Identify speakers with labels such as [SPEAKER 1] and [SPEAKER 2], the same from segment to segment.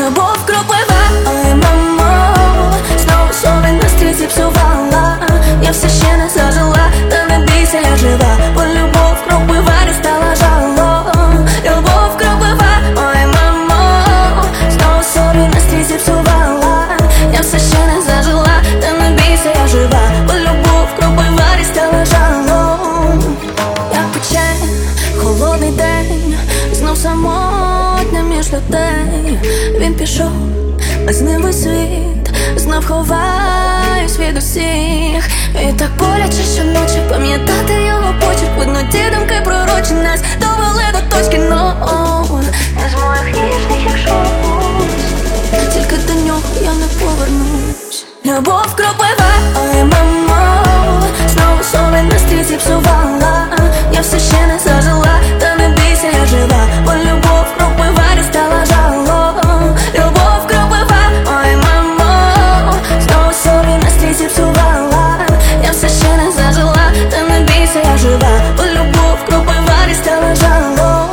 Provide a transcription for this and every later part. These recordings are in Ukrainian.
[SPEAKER 1] Любов кроплива, ой, мамо, знову собі настрій зіпсувала. Я все ще не зажила, та не бійся, я жива, бо любов кроплива не стала жалом. Любов кроплива, ой, мамо, знову собі настрій зіпсувала. Я все ще не зажила, та не бійся, я жива, бо любов кроплива не стала жалом. Як пече холодний день, знов самотня між людей. Він пішов, а з ним світ, знов ховаюсь від усіх. І так боляче щоночі пам'ятати його почерк. Видно, ті думки пророчі нас довели до точки ноль. Не з моїх ніжних, якщо тільки до нього я не повернусь. Любов кроплива, ой, мамо, знову собі настрій зіпсувала. Я все ще не зажила, та не бійся, я жива, бо любов кроплива не стала жалом. Любов кроплива, ой, мамо, знову собі настрій зіпсувала. Я все ще не зажила, та не бійся, я жива, бо любов кроплива не стала жалом.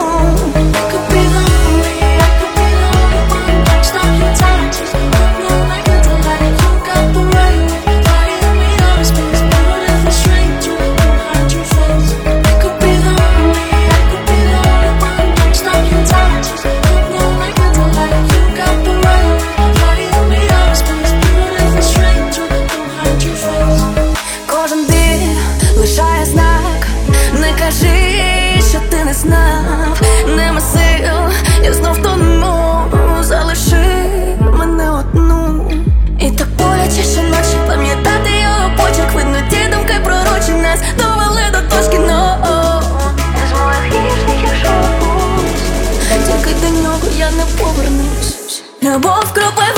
[SPEAKER 1] Кожен біль лишає знак. Не кажи, що ти не знав. Нема сил, я знов тону. Залиши мене одну. І так боляче щоночі пам'ятати його почерк. Видно, ті думки пророчі нас довели до точки ноль. Не з моїх ніжних, якщо тільки до нього я не повернусь. Любов кроплива.